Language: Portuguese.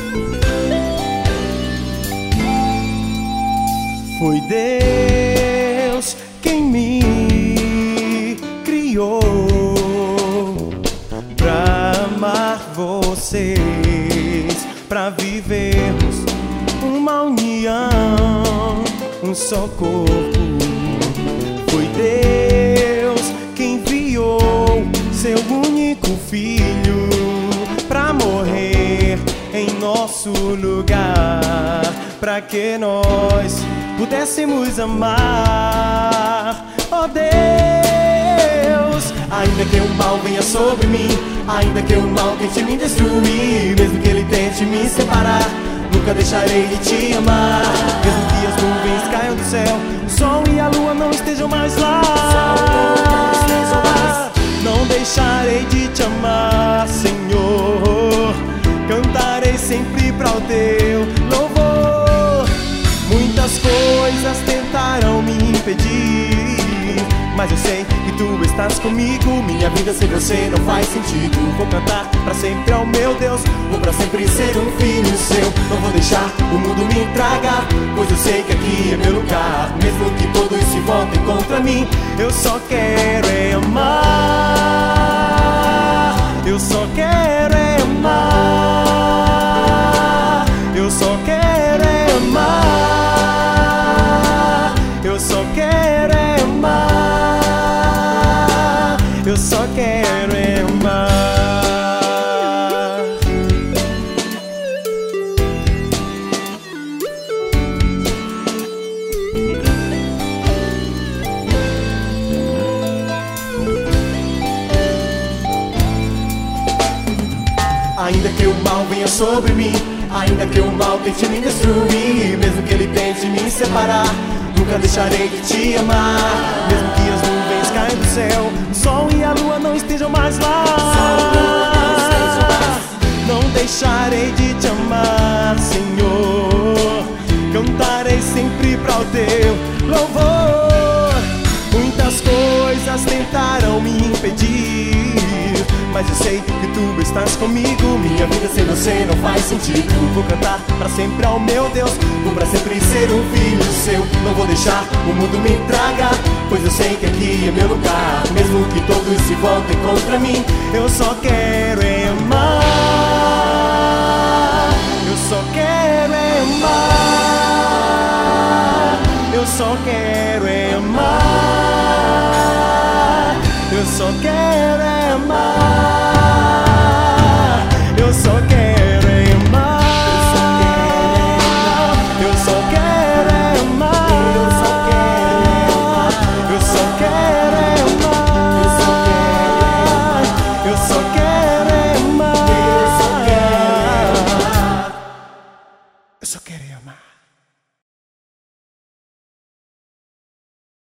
Foi Deus quem me criou pra amar vocês, pra vivermos uma união, um só corpo. Foi Deus quem enviou seu único filho pra morrer em nosso lugar, pra que nós pudéssemos amar. Oh Deus, ainda que o mal venha sobre mim, ainda que o mal tente me destruir, mesmo que ele tente me separar, nunca deixarei de te amar. Mesmo que as nuvens caiam do céu, o sol e a lua não estejam mais lá, não deixarei de te amar, Senhor. Cantarei sempre para o teu louvor. Muitas coisas tentaram me impedir, mas eu sei que tu estás comigo. Minha vida sem você não faz sentido. Vou cantar pra sempre ao meu Deus, vou pra sempre ser um filho seu. Não vou deixar o mundo me tragar, pois eu sei que aqui é meu lugar. Mesmo que todos se voltem contra mim, eu só quero é amar. Eu só quero é amar. Eu só quero é amar. Eu só quero é amar. Eu só quero é amar. Ainda que o mal venha sobre mim, ainda que o mal tente me destruir, mesmo que ele tente me separar, nunca deixarei de te amar. Mesmo que as nuvens caiam do céu, o sol e a lua não estejam mais lá, não deixarei de te amar, Senhor. Cantarei sempre para o teu louvor. Muitas coisas tentaram me impedir, mas eu sei que tu estás comigo. Minha vida sem você não faz sentido. Vou cantar pra sempre ao meu Deus, vou pra sempre ser um filho seu. Não vou deixar o mundo me tragar, pois eu sei que aqui é meu lugar. Mesmo que todos se voltem contra mim, eu só quero é amar. Eu só quero é amar. Eu só quero é amar. Eu só quero